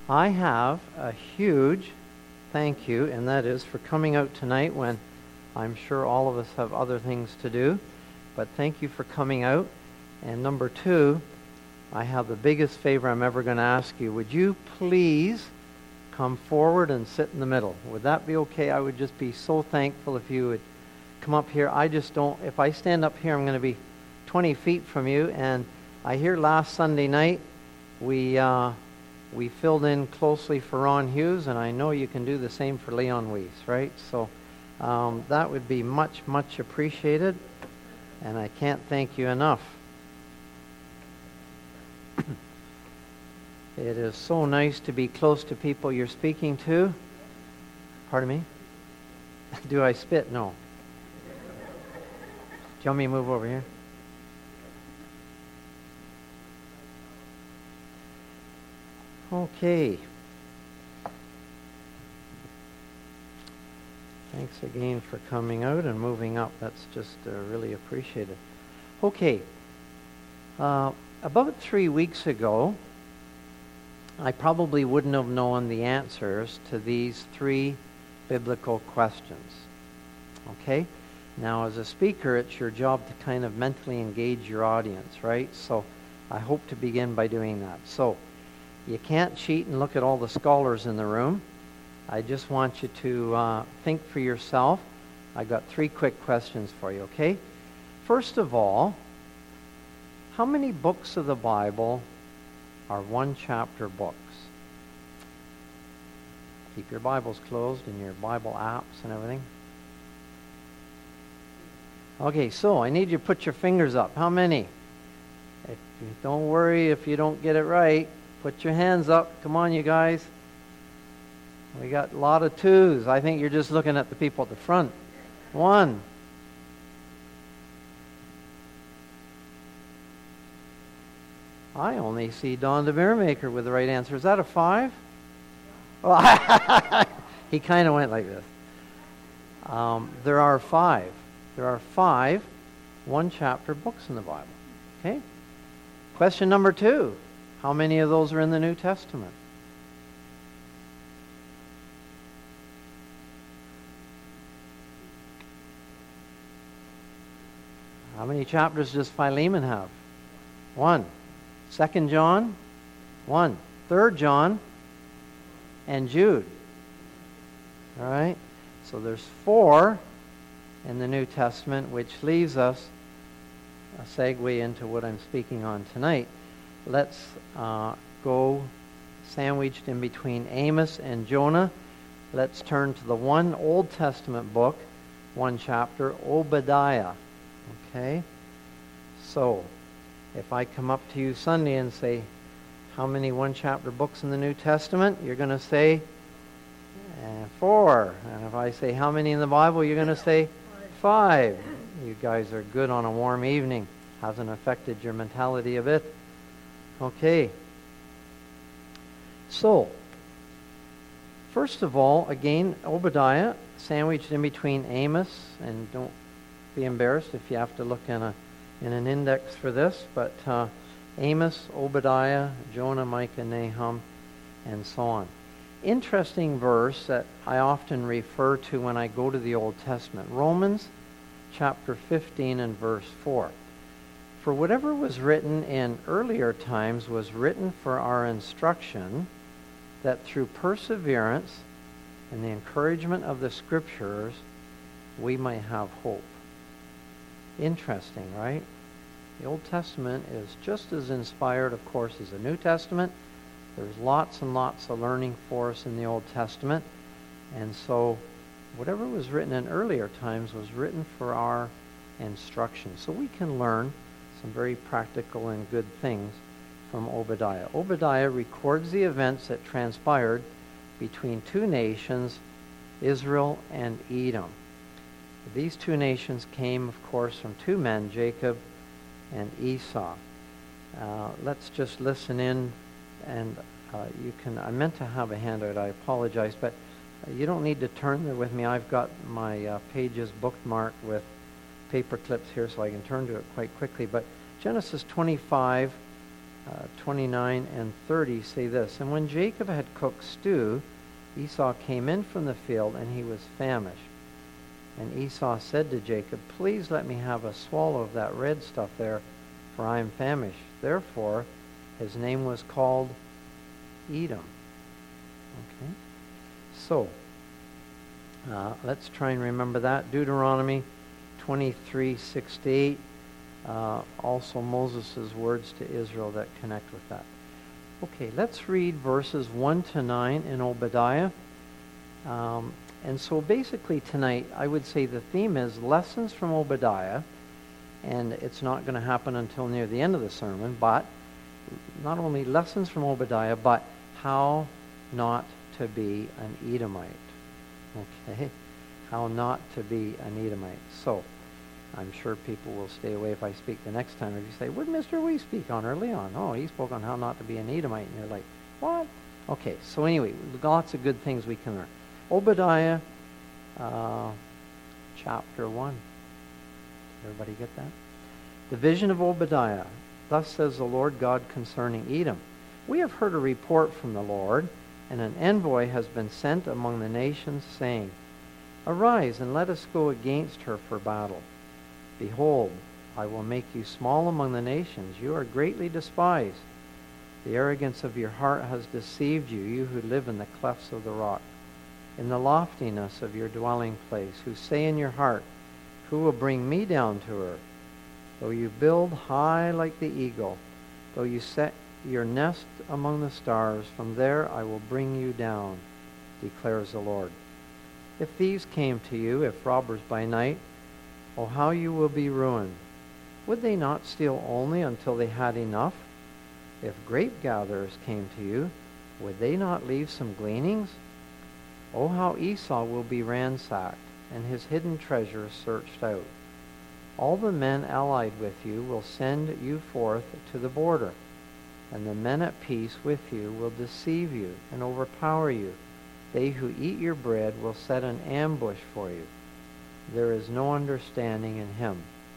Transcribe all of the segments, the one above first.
I have a huge thank you, and that is for coming out tonight when I'm sure all of us have other things to do. But thank you for coming out. And number two, I have the biggest favor I'm ever going to ask you. Would you please come forward and sit in the middle? Would that be okay? I would just be so thankful if you would come up here. I just don't, if I stand up here, I'm going to be 20 feet from you. And I hear last Sunday night we filled in closely for Ron Hughes, and I know you can do the same for Leon Weiss, right? So that would be much, much appreciated, and I can't thank you enough. It is so nice to be close to people you're speaking to. Pardon me? Do I spit? No. Do you want me to move over here? Okay. Thanks again for coming out and moving up. That's just really appreciated. Okay. About 3 weeks ago, I probably wouldn't have known the answers to these 3 biblical questions. Okay? Now, as a speaker, it's your job to kind of mentally engage your audience, right? So I hope to begin by doing that. So you can't cheat and look at all the scholars in the room. I just want you to think for yourself. I got 3 quick questions for you, okay? First of all, how many books of the Bible are 1-chapter books? Keep your Bibles closed and your Bible apps and everything. Okay, so I need you to put your fingers up. How many? Don't worry if you don't get it right. Put your hands up. Come on, you guys. We got a lot of 2s. I think you're just looking at the people at the front. 1. I only see Don DeMermaker with the right answer. Is that a 5? Well, he kind of went like this. There are 5. There are 5 1-chapter books in the Bible. Okay? Question number 2. How many of those are in the New Testament? How many chapters does Philemon have? 1. 2 John? 1. 3 John? And Jude. All right? So there's 4 in the New Testament, which leaves us a segue into what I'm speaking on tonight. Let's go sandwiched in between Amos and Jonah. Let's turn to the one Old Testament book, 1 chapter, Obadiah. Okay? So, if I come up to you Sunday and say, how many 1-chapter books in the New Testament? You're going to say 4. And if I say, how many in the Bible? You're going to say 5. You guys are good on a warm evening. Hasn't affected your mentality a bit. Okay. So, first of all, again, Obadiah, sandwiched in between Amos, and don't be embarrassed if you have to look in an index for this, but Amos, Obadiah, Jonah, Micah, Nahum, and so on. Interesting verse that I often refer to when I go to the Old Testament. Romans chapter 15 and verse 4. For whatever was written in earlier times was written for our instruction, that through perseverance and the encouragement of the Scriptures we might have hope. Interesting, right? The Old Testament is just as inspired, of course, as the New Testament. There's lots and lots of learning for us in the Old Testament. And so whatever was written in earlier times was written for our instruction. So we can learn some very practical and good things from Obadiah. Obadiah records the events that transpired between 2 nations, Israel and Edom. These 2 nations came, of course, from 2 men, Jacob and Esau. Let's just listen in, and you can. I meant to have a handout. I apologize, but you don't need to turn there with me. I've got my pages bookmarked with paper clips here, so I can turn to it quite quickly. But Genesis 25 29 and 30 say this, "And when Jacob had cooked stew, Esau came in from the field, and he was famished. And Esau said to Jacob, 'Please let me have a swallow of that red stuff there, for I am famished.' Therefore, his name was called Edom." Okay? So, let's try and remember that. Deuteronomy 23:6-8. Also Moses' words to Israel that connect with that. Okay, let's read verses 1 to 9 in Obadiah. And so basically tonight, I would say the theme is lessons from Obadiah, and it's not going to happen until near the end of the sermon, but not only lessons from Obadiah, but how not to be an Edomite. Okay? How not to be an Edomite. So, I'm sure people will stay away if I speak the next time. If you say, "What did Mr. Wee speak on early on?" "Oh, he spoke on how not to be an Edomite." And you're like, "What?" Okay, so anyway, lots of good things we can learn. Obadiah, chapter 1. Everybody get that? The vision of Obadiah. "Thus says the Lord God concerning Edom. We have heard a report from the Lord, and an envoy has been sent among the nations, saying, 'Arise, and let us go against her for battle. Behold, I will make you small among the nations. You are greatly despised. The arrogance of your heart has deceived you, you who live in the clefts of the rock, in the loftiness of your dwelling place, who say in your heart, Who will bring me down to her? Though you build high like the eagle, though you set your nest among the stars, from there I will bring you down, declares the Lord. If thieves came to you, if robbers by night, oh, how you will be ruined. Would they not steal only until they had enough? If grape gatherers came to you, would they not leave some gleanings? Oh, how Esau will be ransacked, and his hidden treasures searched out. All the men allied with you will send you forth to the border, and the men at peace with you will deceive you and overpower you. They who eat your bread will set an ambush for you. There is no understanding in him.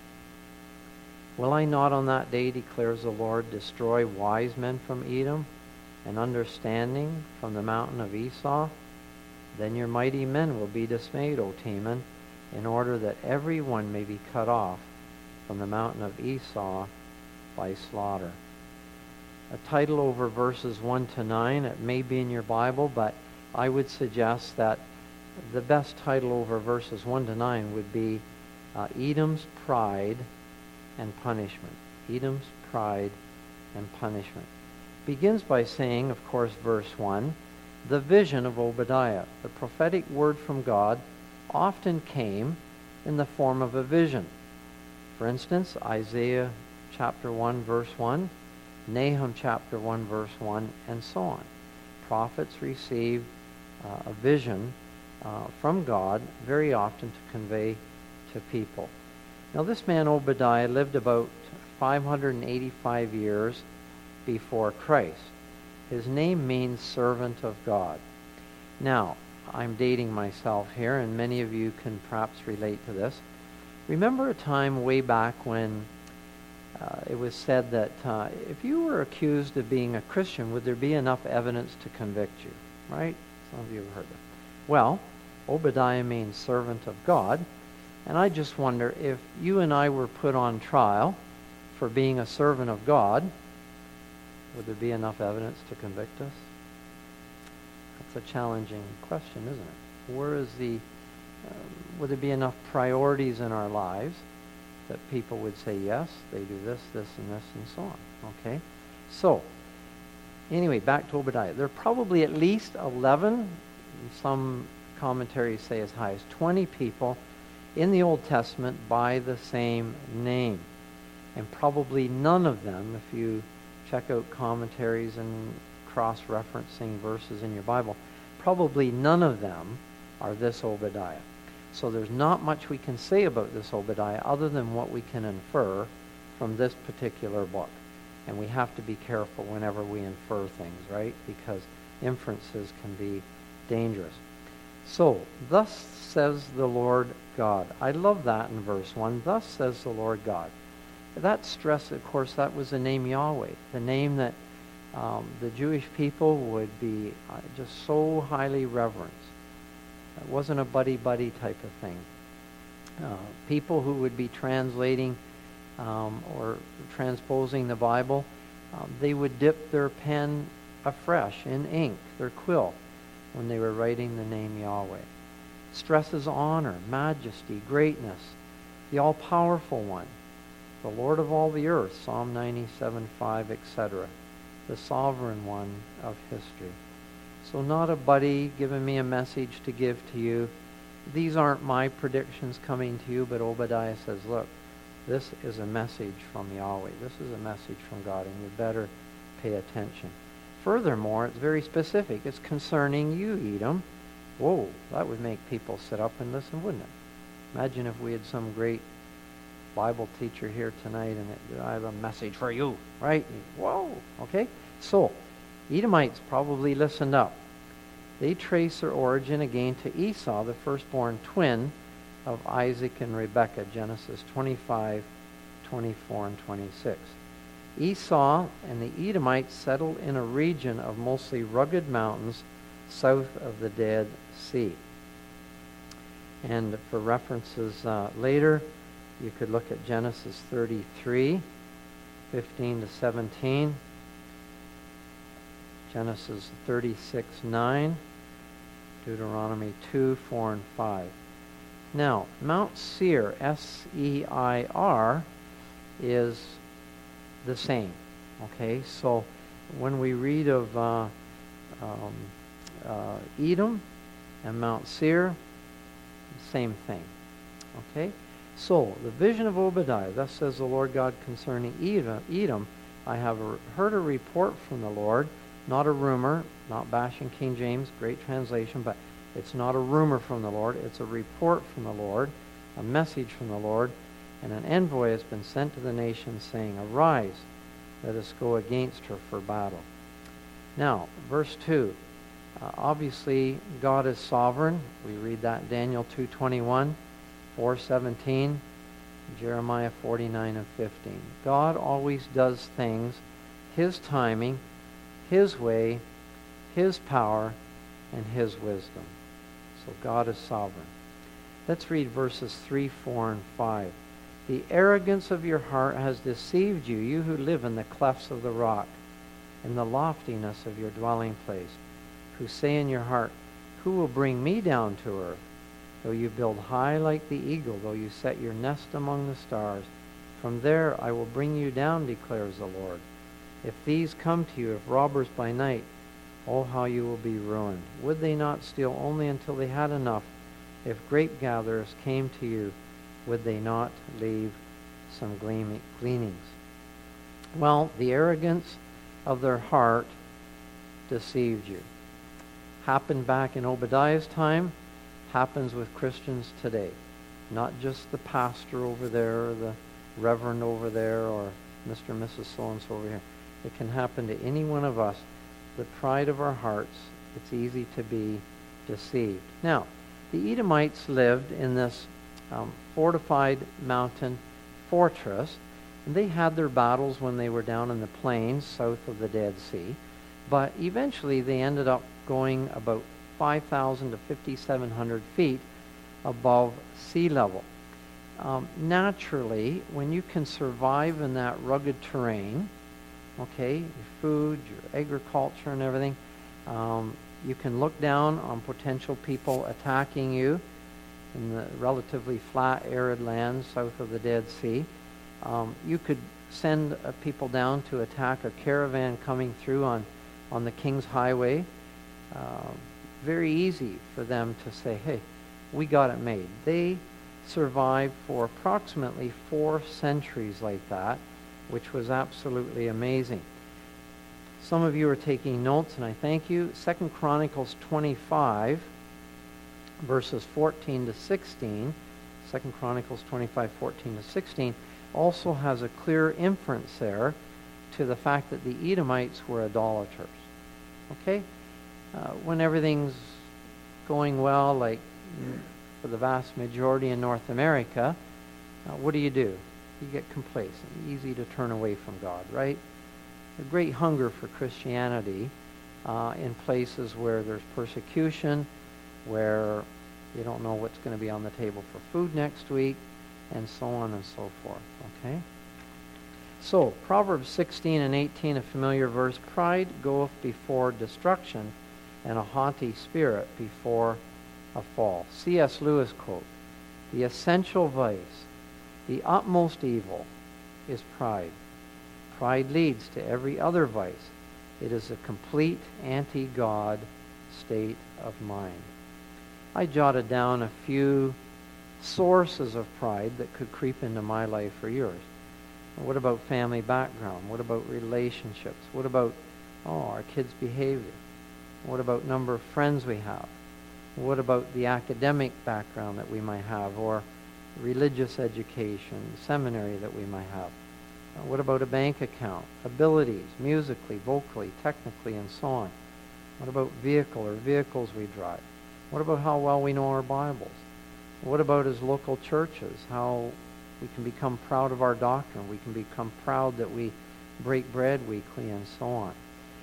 Will I not on that day, declares the Lord, destroy wise men from Edom, and understanding from the mountain of Esau? Then your mighty men will be dismayed, O Teman, in order that every one may be cut off from the mountain of Esau by slaughter. A title over verses 1 to 9, it may be in your Bible, but I would suggest that the best title over verses 1 to 9 would be Edom's Pride and Punishment. Edom's Pride and Punishment. Begins by saying, of course, verse 1, the vision of Obadiah. The prophetic word from God often came in the form of a vision. For instance, Isaiah chapter 1, verse 1, Nahum chapter 1, verse 1, and so on. Prophets received a vision from God very often to convey to people. Now this man Obadiah lived about 585 years before Christ. His name means servant of God. Now, I'm dating myself here, and many of you can perhaps relate to this. Remember a time way back when it was said that if you were accused of being a Christian, would there be enough evidence to convict you? Right? Some of you have heard that. Well, Obadiah means servant of God, and I just wonder if you and I were put on trial for being a servant of God, would there be enough evidence to convict us? That's a challenging question, isn't it? Where is would there be enough priorities in our lives that people would say, yes, they do this, this, and this, and so on? Okay? So, anyway, back to Obadiah. There are probably at least 11, some commentaries say as high as 20 people in the Old Testament by the same name. And probably none of them, if you check out commentaries and cross-referencing verses in your Bible, probably none of them are this Obadiah. So there's not much we can say about this Obadiah other than what we can infer from this particular book. And we have to be careful whenever we infer things, right? Because inferences can be dangerous. So, thus says the Lord God. I love that in verse 1. Thus says the Lord God. That stress, of course, that was the name Yahweh, the name that the Jewish people would be just so highly reverenced. It wasn't a buddy-buddy type of thing. People who would be translating or transposing the Bible, they would dip their pen afresh in ink, their quill, when they were writing the name Yahweh. Stresses honor, majesty, greatness, the all-powerful one, the Lord of all the earth, Psalm 97:5, etc., the sovereign one of history. So not a buddy giving me a message to give to you. These aren't my predictions coming to you, but Obadiah says, look, this is a message from Yahweh. This is a message from God, and you better pay attention. Furthermore, it's very specific. It's concerning you, Edom. Whoa, that would make people sit up and listen, wouldn't it? Imagine if we had some great Bible teacher here tonight and I have a message for you, right? Whoa, okay? So, Edomites probably listened up. They trace their origin again to Esau, the firstborn twin of Isaac and Rebekah, Genesis 25, 24, and 26. Esau and the Edomites settled in a region of mostly rugged mountains south of the Dead Sea. And for references later, you could look at Genesis 33, 15 to 17, Genesis 36, 9, Deuteronomy 2, 4, and 5. Now, Mount Seir, S-E-I-R, is the same. Okay, so when we read of Edom and Mount Seir, same thing. Okay, so the vision of Obadiah, thus says the Lord God concerning Edom, I have heard a report from the Lord, not a rumor, not bashing King James, great translation, but it's not a rumor from the Lord, it's a report from the Lord, a message from the Lord, and an envoy has been sent to the nation saying, arise, let us go against her for battle. Now, verse 2. Obviously, God is sovereign. We read that in Daniel 2:21, 4:17, Jeremiah 49 and 15. God always does things His timing, His way, His power, and His wisdom. So God is sovereign. Let's read verses 3, 4, and 5. The arrogance of your heart has deceived you, you who live in the clefts of the rock, in the loftiness of your dwelling place, who say in your heart, who will bring me down to earth? Though you build high like the eagle, though you set your nest among the stars, from there I will bring you down, declares the Lord. If these come to you, if robbers by night, oh, how you will be ruined. Would they not steal only until they had enough? If grape gatherers came to you, would they not leave some gleanings? Well, the arrogance of their heart deceived you. Happened back in Obadiah's time, happens with Christians today. Not just the pastor over there, or the reverend over there, or Mr. and Mrs. So-and-so over here. It can happen to any one of us. The pride of our hearts, it's easy to be deceived. Now, the Edomites lived in this fortified mountain fortress, and they had their battles when they were down in the plains south of the Dead Sea, but eventually they ended up going about 5,000 to 5,700 feet above sea level. Naturally, when you can survive in that rugged terrain, okay, your food, your agriculture and everything, you can look down on potential people attacking you in the relatively flat, arid lands south of the Dead Sea. You could send people down to attack a caravan coming through on the King's Highway. Very easy for them to say, hey, we got it made. They survived for approximately 4 centuries like that, which was absolutely amazing. Some of you are taking notes, and I thank you. 2 Chronicles 25, verses 14 to 16, 2 Chronicles 25, 14 to 16, also has a clear inference there to the fact that the Edomites were idolaters. Okay? When everything's going well, like for the vast majority in North America, what do? You get complacent, easy to turn away from God, right? A great hunger for Christianity in places where there's persecution, where you don't know what's going to be on the table for food next week, and so on and so forth, okay? So, Proverbs 16 and 18, a familiar verse, pride goeth before destruction, and a haughty spirit before a fall. C.S. Lewis quote, the essential vice, the utmost evil, is pride. Pride leads to every other vice. It is a complete anti-God state of mind. I jotted down a few sources of pride that could creep into my life or yours. What about family background? What about relationships? What about, our kids' behavior? What about number of friends we have? What about the academic background that we might have, or religious education, seminary that we might have? What about a bank account, abilities, musically, vocally, technically, and so on? What about vehicle or vehicles we drive? What about how well we know our Bibles? What about as local churches, how we can become proud of our doctrine? We can become proud that we break bread weekly and so on.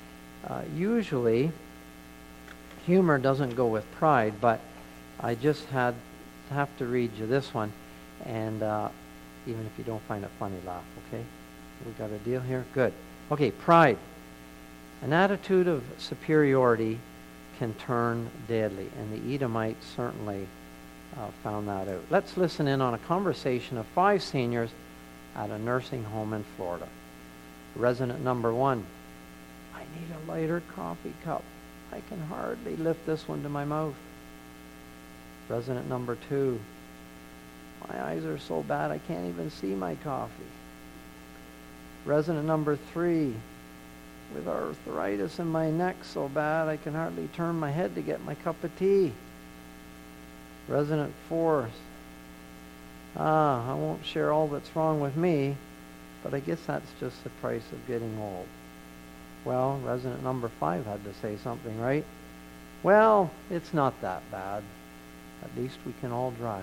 Usually, humor doesn't go with pride, but I just have to read you this one, and even if you don't find it funny, laugh, okay? We got a deal here? Good. Okay, pride. An attitude of superiority can turn deadly, and the Edomites certainly found that out. Let's listen in on a conversation of 5 seniors at a nursing home in Florida. Resident number 1, I need a lighter coffee cup. I can hardly lift this one to my mouth. Resident number 2, my eyes are so bad I can't even see my coffee. Resident number 3, with arthritis in my neck so bad I can hardly turn my head to get my cup of tea. Resident 4, I won't share all that's wrong with me, but I guess that's just the price of getting old. Well, resident number 5 had to say something, right? Well, it's not that bad. At least we can all drive.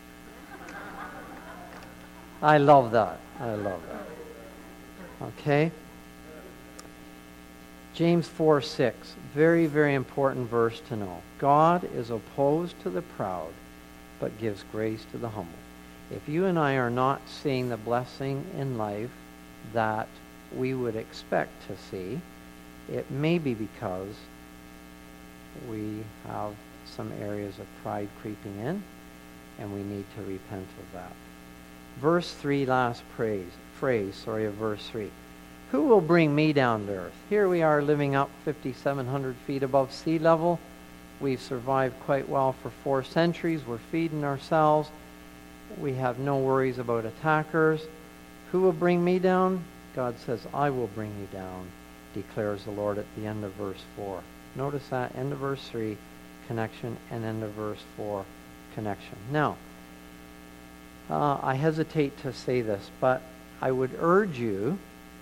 I love that. I love that. Okay? James 4:6, very, very important verse to know. God is opposed to the proud, but gives grace to the humble. If you and I are not seeing the blessing in life that we would expect to see, it may be because we have some areas of pride creeping in, and we need to repent of that. Verse 3, last phrase of verse 3. Who will bring me down to earth? Here we are living up 5,700 feet above sea level. We've survived quite well for 4 centuries. We're feeding ourselves. We have no worries about attackers. Who will bring me down? God says, I will bring you down, declares the Lord at the end of verse 4. Notice that, end of verse 3, connection, and end of verse 4, connection. Now, I hesitate to say this, but I would urge you,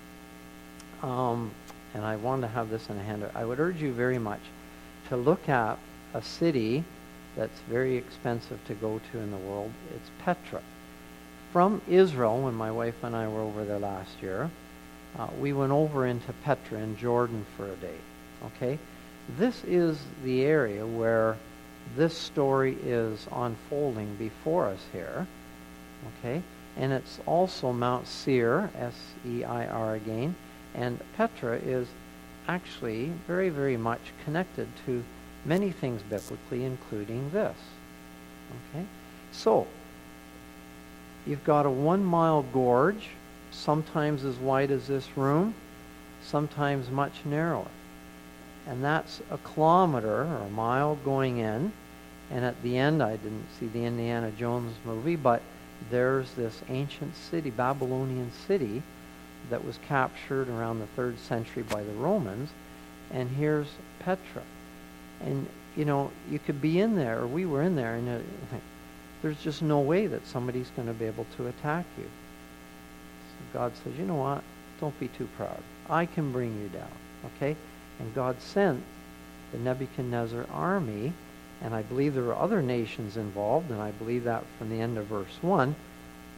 and I wanted to have this in a handout, I would urge you very much to look at a city that's very expensive to go to in the world. It's Petra. From Israel, when my wife and I were over there last year, we went over into Petra in Jordan for a day. Okay? This is the area where this story is unfolding before us here. Okay? And it's also Mount Seir, S-E-I-R again. And Petra is actually very, very much connected to many things biblically, including this. Okay? So, you've got a 1-mile gorge, sometimes as wide as this room, sometimes much narrower. And that's a kilometer or a mile going in. And at the end, I didn't see the Indiana Jones movie, but there's this ancient city, Babylonian city, that was captured around the 3rd century by the Romans. And here's Petra. And, you know, you could be in there, or we were in there, and there's just no way that somebody's going to be able to attack you. So God says, you know what? Don't be too proud. I can bring you down. Okay? And God sent the Nebuchadnezzar army, and I believe there were other nations involved, and I believe that from the end of verse 1,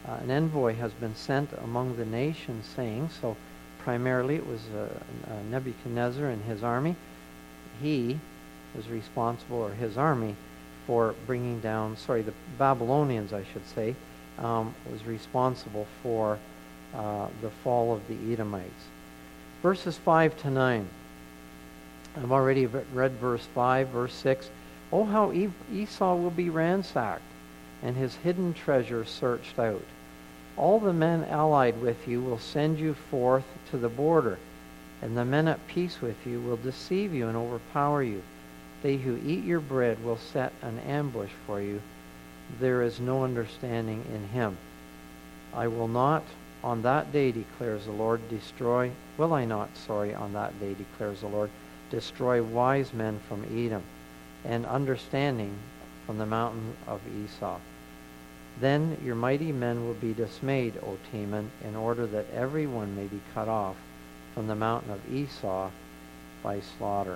An envoy has been sent among the nations, saying, so primarily it was Nebuchadnezzar and his army. He was responsible, or his army, for bringing down, the Babylonians, I should say, was responsible for the fall of the Edomites. Verses 5 to 9. I've already read verse 5, verse 6. Oh, how Esau will be ransacked, and his hidden treasure searched out. All the men allied with you will send you forth to the border, and the men at peace with you will deceive you and overpower you. They who eat your bread will set an ambush for you. There is no understanding in him. I will not on that day, declares the Lord, will I not, on that day, declares the Lord, destroy wise men from Edom, and understanding from the mountain of Esau. Then your mighty men will be dismayed, O Teman, in order that everyone may be cut off from the mountain of Esau by slaughter.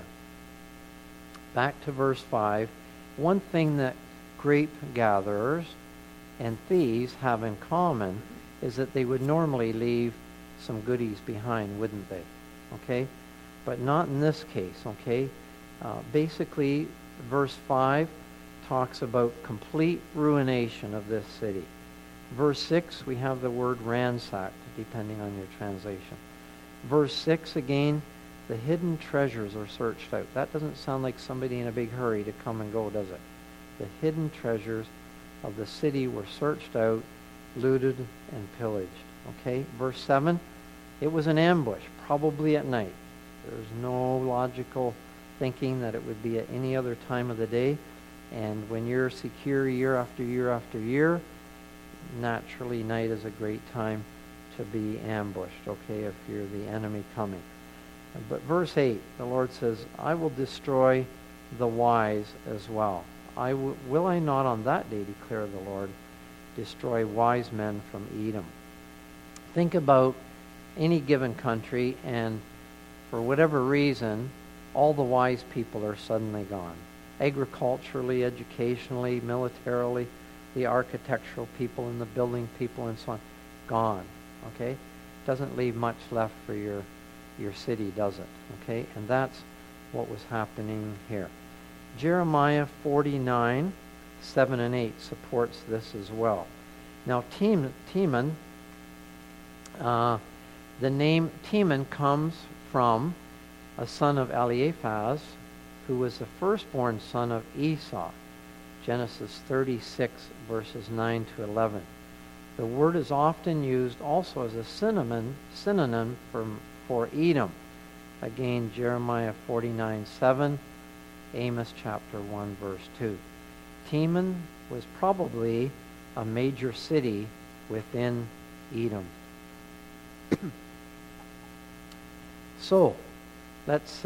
Back to verse 5. One thing that grape gatherers and thieves have in common is that they would normally leave some goodies behind, wouldn't they? Okay? But not in this case, okay? Basically, verse 5 talks about complete ruination of this city. Verse 6, we have the word ransacked, depending on your translation. Verse 6, again, the hidden treasures are searched out. That doesn't sound like somebody in a big hurry to come and go, does it? The hidden treasures of the city were searched out, looted, and pillaged. Okay, verse 7, it was an ambush, probably at night. There's no logical thinking that it would be at any other time of the day. And when you're secure year after year after year, naturally night is a great time to be ambushed, okay, if you're the enemy coming. But verse 8, the Lord says, I will destroy the wise as well. Will I not on that day, declare the Lord, destroy wise men from Edom. Think about any given country, and for whatever reason, all the wise people are suddenly gone. Agriculturally, educationally, militarily, the architectural people and the building people and so on, gone. Okay? Doesn't leave much left for your city, does it? Okay? And that's what was happening here. Jeremiah 49, 7 and 8 supports this as well. Now, Teman, the name Teman comes from a son of Eliphaz, who was the firstborn son of Esau. Genesis 36, verses 9 to 11. The word is often used also as a synonym for Edom. Again, Jeremiah 49, 7, Amos chapter 1, verse 2. Teman was probably a major city within Edom. So, let's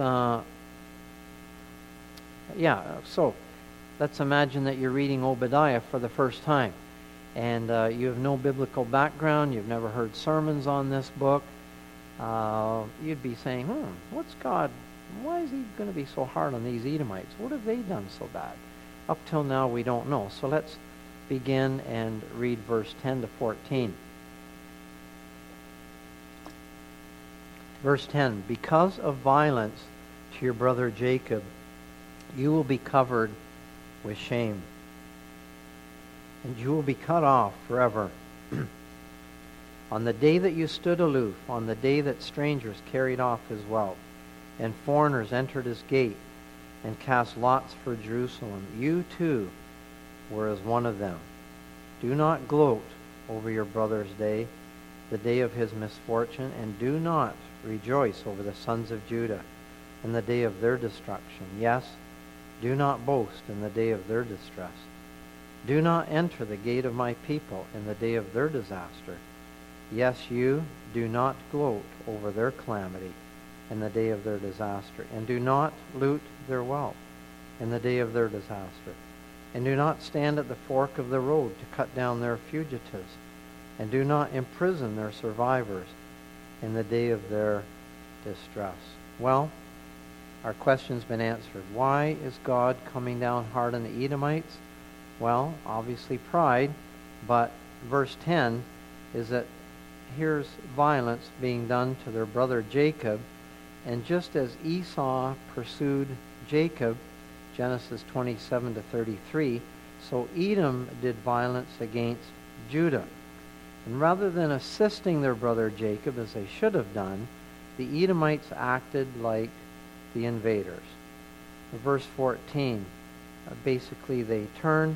imagine that you're reading Obadiah for the first time, and you have no biblical background, you've never heard sermons on this book. You'd be saying, what's God, why is he going to be so hard on these Edomites? What have they done so bad? Up till now, we don't know. So let's begin and read verse 10 to 14. Verse 10, because of violence to your brother Jacob, you will be covered with shame, and you will be cut off forever. On the day that you stood aloof, on the day that strangers carried off his wealth, and foreigners entered his gate, and cast lots for Jerusalem, you too were as one of them. Do not gloat over your brother's day, the day of his misfortune, and do not rejoice over the sons of Judah in the day of their destruction. Yes, do not boast in the day of their distress. Do not enter the gate of my people in the day of their disaster. Yes, you do not gloat over their calamity in the day of their disaster, and do not loot their wealth in the day of their disaster, and do not stand at the fork of the road to cut down their fugitives, and do not imprison their survivors in the day of their distress. Well, our question's been answered. Why is God coming down hard on the Edomites? Well, obviously pride, but verse 10 is that here's violence being done to their brother Jacob. And just as Esau pursued Jacob, Genesis 27 to 33, so Edom did violence against Judah. And rather than assisting their brother Jacob as they should have done, the Edomites acted like the invaders. In verse 14, basically they turn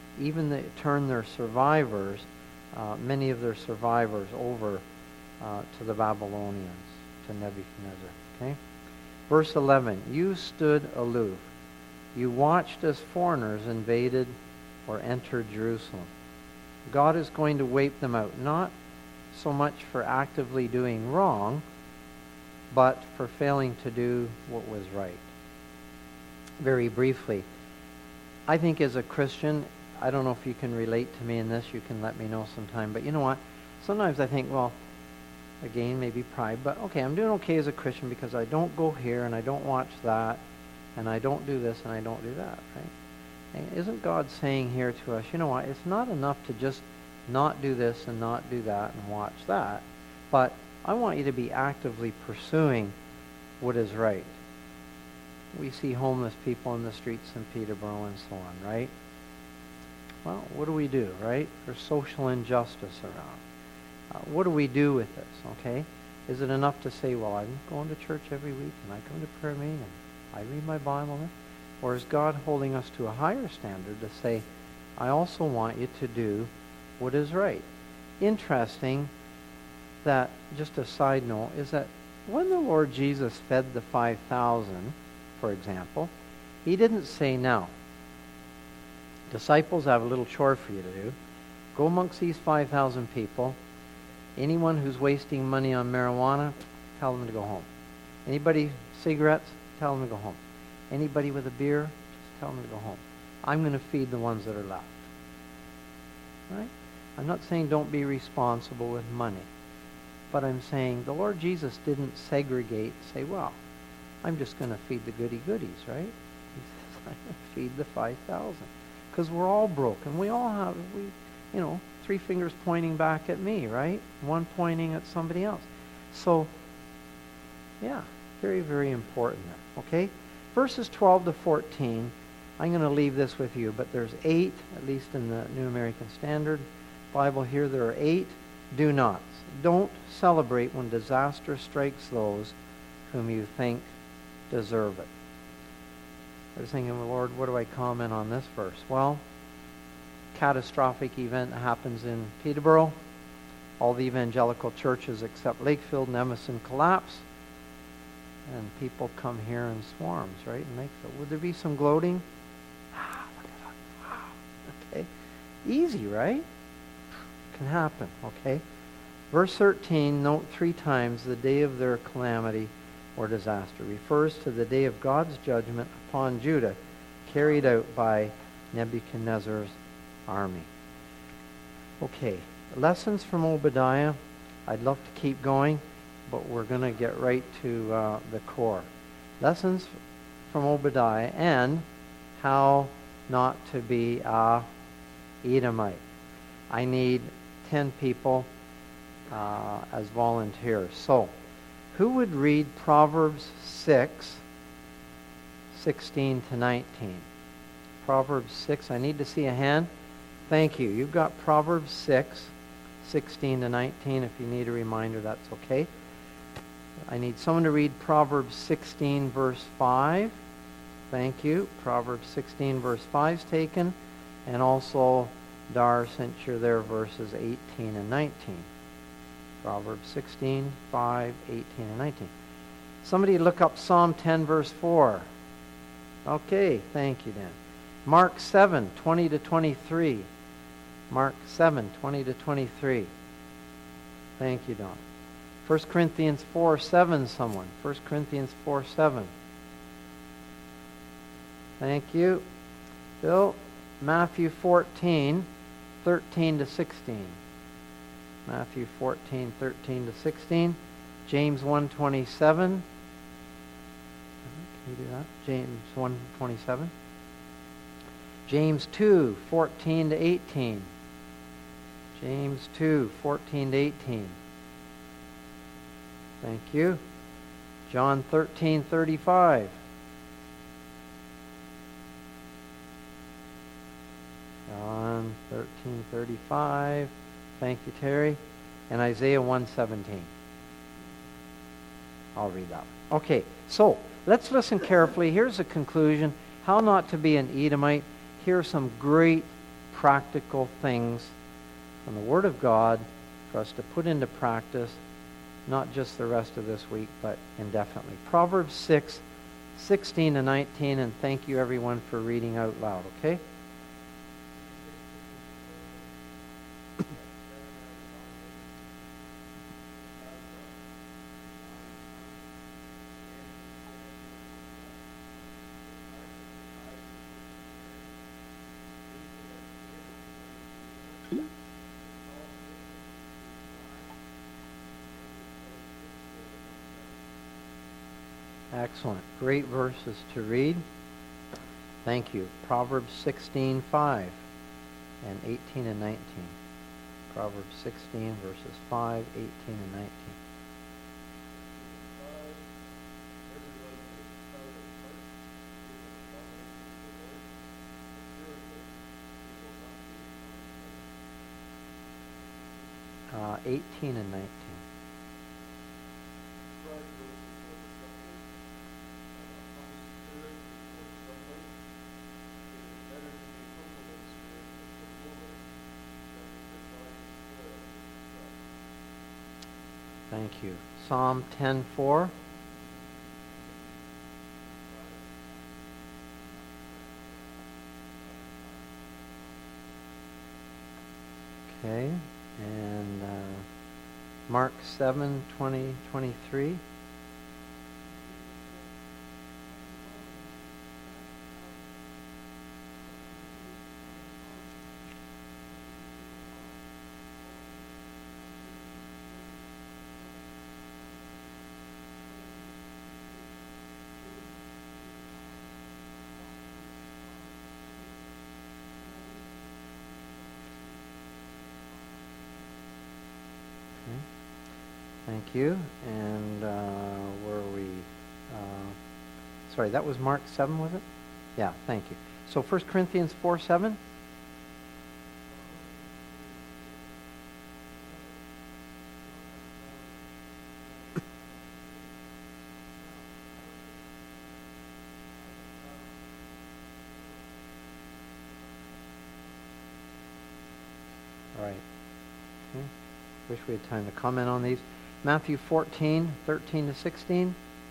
their survivors, many of their survivors, over to the Babylonians, to Nebuchadnezzar. Okay? Verse 11, you stood aloof. You watched as foreigners invaded or entered Jerusalem. God is going to wipe them out, not so much for actively doing wrong, but for failing to do what was right. Very briefly, I think as a Christian, I don't know if you can relate to me in this, you can let me know sometime, but you know what? Sometimes I think, well, again, maybe pride, but okay, I'm doing okay as a Christian because I don't go here and I don't watch that and I don't do this and I don't do that, right? And isn't God saying here to us, you know what, it's not enough to just not do this and not do that and watch that, but I want you to be actively pursuing what is right. We see homeless people in the streets in Peterborough and so on, right? Well, what do we do, right? There's social injustice around. What do we do with this, okay? Is it enough to say, well, I'm going to church every week and I come to prayer meeting and I read my Bible? Or is God holding us to a higher standard to say, I also want you to do what is right? Interesting that, just a side note, is that when the Lord Jesus fed the 5,000, for example, he didn't say, now, disciples, I have a little chore for you to do. Go amongst these 5,000 people. Anyone who's wasting money on marijuana, tell them to go home. Anybody cigarettes, tell them to go home. Anybody with a beer, just tell them to go home. I'm going to feed the ones that are left. Right? I'm not saying don't be responsible with money. But I'm saying the Lord Jesus didn't segregate, say, well, I'm just going to feed the goody-goodies, right? He says, I'm going to feed the 5,000. Because we're all broken. We all have, three fingers pointing back at me, right? One pointing at somebody else. So, yeah, very, very important there, okay? Verses 12 to 14, I'm going to leave this with you, but there's 8, at least in the New American Standard Bible here, there are 8 do-nots. Don't celebrate when disaster strikes those whom you think deserve it. I was thinking, well, Lord, what do I comment on this verse? Well, catastrophic event happens in Peterborough. All the evangelical churches except Lakefield and Emerson collapse. And people come here in swarms, right? In Lakefield. Would there be some gloating? Look at that. Wow. Okay. Easy, right? Can happen, okay? Verse 13, note 3 times the day of their calamity or disaster refers to the day of God's judgment upon Judah carried out by Nebuchadnezzar's army. Okay, lessons from Obadiah. I'd love to keep going, but we're going to get right to the core. Lessons from Obadiah and how not to be a Edomite. I need 10 people as volunteers. So, who would read Proverbs 6, 16 to 19? Proverbs 6, I need to see a hand. Thank you. You've got Proverbs 6, 16 to 19. If you need a reminder, that's okay. I need someone to read Proverbs 16, verse 5. Thank you. Proverbs 16, verse 5 is taken. And also, Dar, since you're there, verses 18 and 19. Proverbs 16, 5, 18, and 19. Somebody look up Psalm 10, verse 4. Okay, thank you, Dan. Mark 7, 20 to 23. Mark 7, 20 to 23. Thank you, Don. 1 Corinthians 4, 7, someone. 1 Corinthians 4, 7. Thank you. Bill, Matthew 14, 13 to 16. Matthew 14, 13 to 16. James 1:27. Can you do that? James 1:27. James 2, 14 to 18. James 2, 14 to 18. Thank you. John 13, 35. John 13, 35. Thank you, Terry. And Isaiah 1:17. I'll read that one. Okay, so let's listen carefully. Here's a conclusion. How not to be an Edomite. Here are some great practical things from the Word of God for us to put into practice, not just the rest of this week, but indefinitely. Proverbs 6, 16 to 19, and thank you everyone for reading out loud, okay? Excellent. Great verses to read. Thank you. Proverbs 16:5 and 18 and 19. Proverbs 16 verses 5, 18 and 19. Uh, 18 and 19. Thank you. Psalm 10:4. Okay, and Mark 7:20, 23. Thank you. And where are we? Sorry, that was Mark 7, was it? Yeah, thank you. So 1 Corinthians 4:7. All right. Okay. Wish we had time to comment on these. Matthew 14, 13 to 16.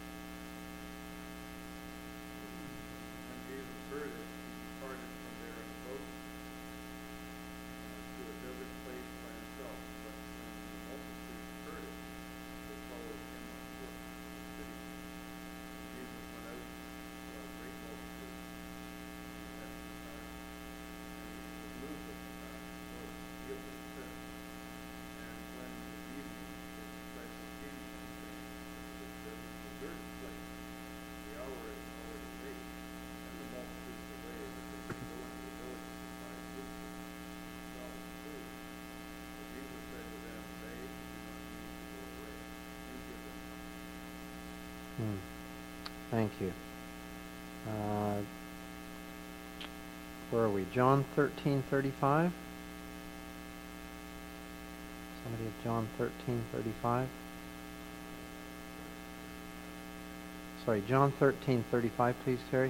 Thank you. Where are we? John 13:35. Somebody have John 13:35. Sorry, John 13:35, please, Terry.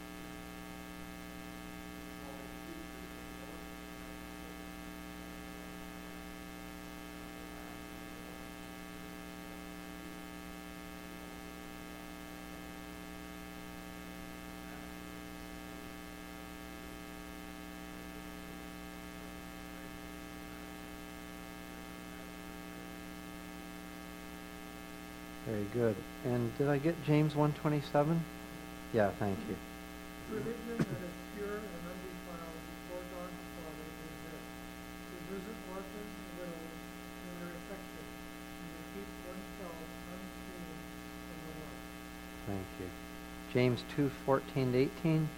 Very good. And did I get James 1:27? Yeah, thank you. Religion that is pure and undefiled before God the Father is this: to visit orphans and widows in their affliction, and to keep oneself unstained from the world. Thank you. James 2:14 to 18.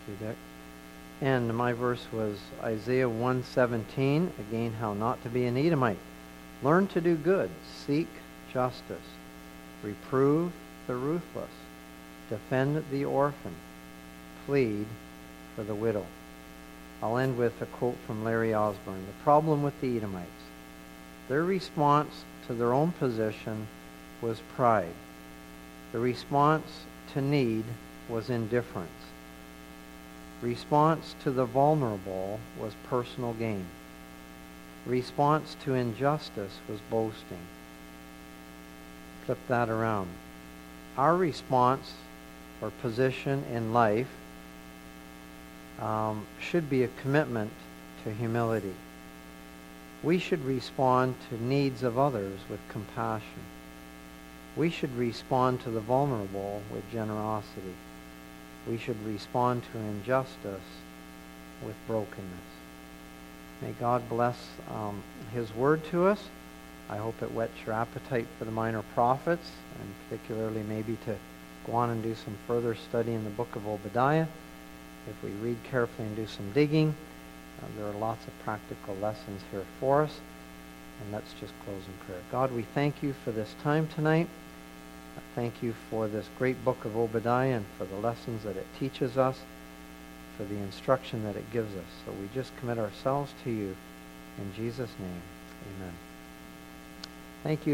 you, Dick. And my verse was Isaiah 1:17, again, how not to be an Edomite. Learn to do good, seek justice, reprove the ruthless, defend the orphan, plead for the widow. I'll end with a quote from Larry Osborne. The problem with the Edomites, their response to their own position was pride. The response to need was indifference. Response to the vulnerable was personal gain. Response to injustice was boasting. Flip that around. Our response or position in life should be a commitment to humility. We should respond to needs of others with compassion. We should respond to the vulnerable with generosity. We should respond to injustice with brokenness. May God bless His word to us. I hope it whets your appetite for the minor prophets, and particularly maybe to go on and do some further study in the book of Obadiah. If we read carefully and do some digging, there are lots of practical lessons here for us. And let's just close in prayer. God, we thank you for this time tonight. Thank you for this great book of Obadiah and for the lessons that it teaches us, for the instruction that it gives us. So we just commit ourselves to you. In Jesus' name, amen. Thank you.